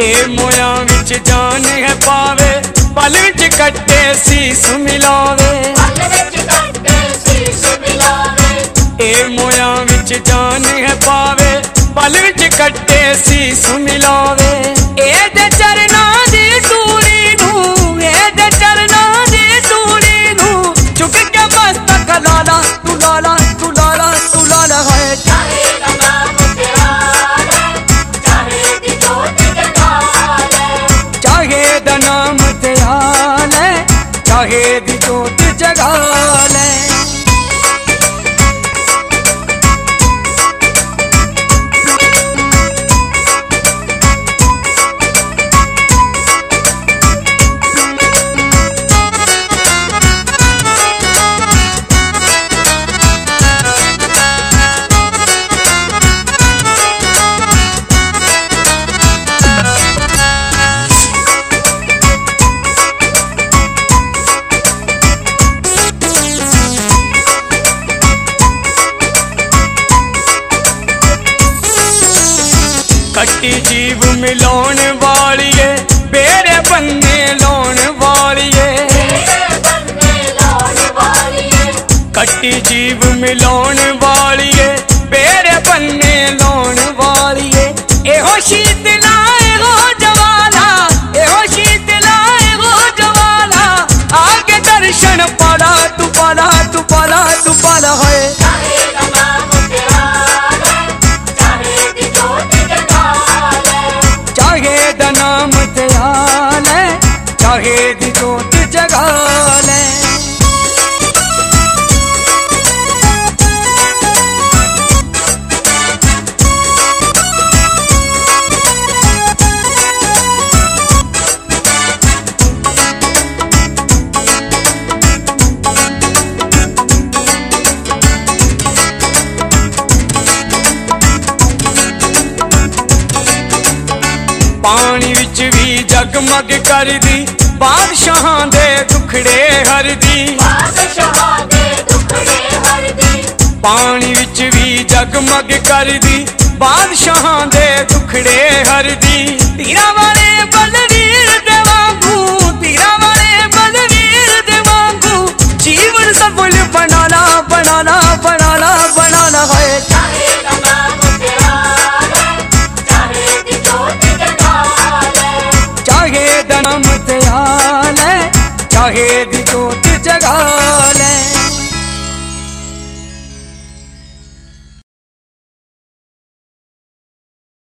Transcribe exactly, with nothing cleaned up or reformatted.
ए मोया विच जान है पावे, पल विच कट्टे सीस मिलावे। ए मोया विच जान है पावे, पल विच कट्टे सीस मिलावे। ए दे चरना दी धूली नू, ए दे चरना दी धूली नू, चुक के मस्तक लाला तू लाला तू लाला तू लाला है। चाहे दा नाम तेरा ले, चाहे दी जोत जगा ले, चाहे दा नाम तेरा ले, चाहे दी जोत जगा ले। कट्टी जीव मिलाउण वालिए, बेरे बन्ने लाउण वालिए। कट्टी जीव मिलाउण वालिए, बेरे बन्ने लाउण वालिए। एहो शीतला एहो जवाला, एहो शीतला एहो जवाला, आगे दर्शन पाला तू पाला तू पाला तू पाला है। चाहे दा नाम तेरा ले, चाहे दी जोत जगा ले। पानी विच भी जगमग कर दी, बादशाहां दे दुखड़े हर दी। पानी विच भी जगमग कर दी, बादशाहां दे दुखड़े हर दी। तीरा वाले बलवीर दे वांगू, तीरा वाले बलवीर दे वांगू, जीवन सफल बनाना बनाना बनाना बनाना है। चाहे दा नाम तेरा ले, चाहे दी जोत जगा